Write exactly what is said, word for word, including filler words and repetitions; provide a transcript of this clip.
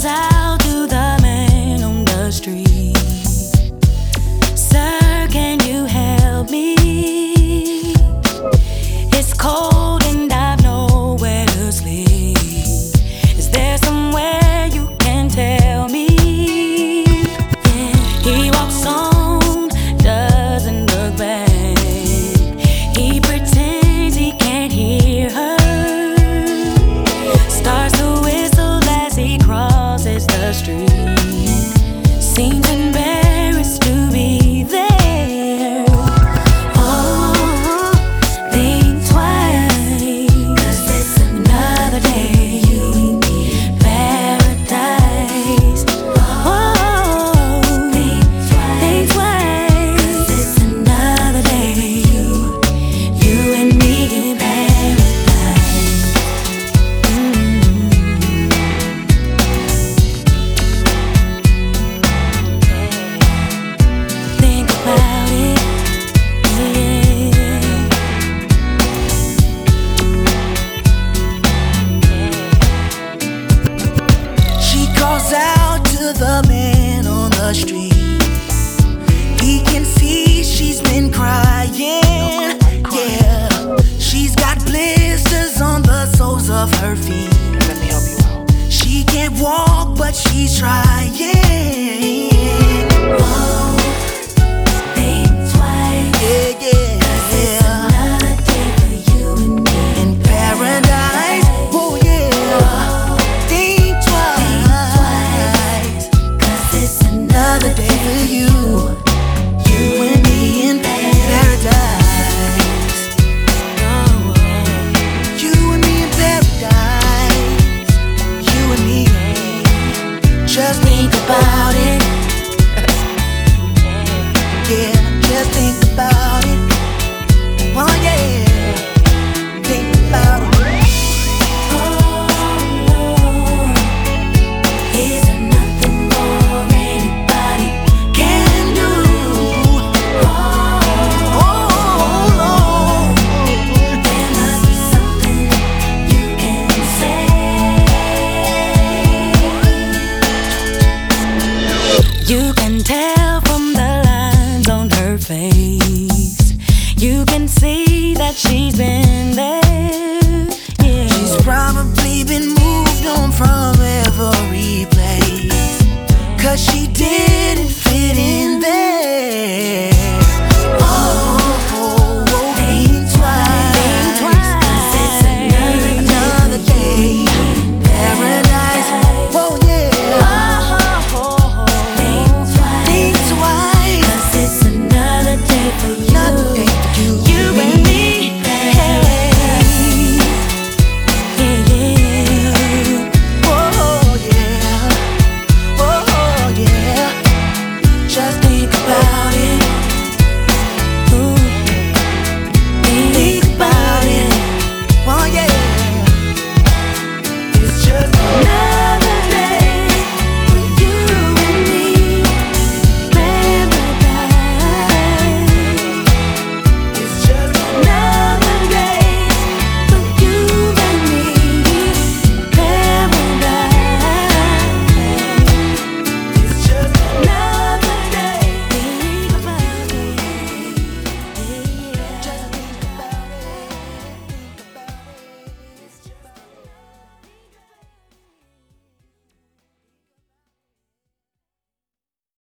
calls out to the man on the street. Sir, can you help me? It's cold and I've nowhere to sleep. Is there somewhere you can tell me? Yeah. He walks on, doesn't look back. He pretends he can't hear her. Starts to whistle as he crosses the street. Seems embarrassed to be there. Oh, think twice, 'cause it's another day in paradise. Oh, think twice, 'cause it's another day you, you and me in paradise. Think about it, yeah. She calls out to the man on the street. He can see she's been crying. Yeah, she's got blisters on the soles of her feet. Let me help you out. She can't walk, but she's trying. Oh, think twice, Yeah, yeah, 'cause it's yeah. another day for you and me In paradise, oh yeah. Think twice, 'cause it's another day day for you, you and me in paradise. You and me in paradise. You and me. Just think about it. Yeah, just think about it. Oh yeah, think about it. Is there nothing more anybody Can do. Oh Lord, There must be something you can say. You can tell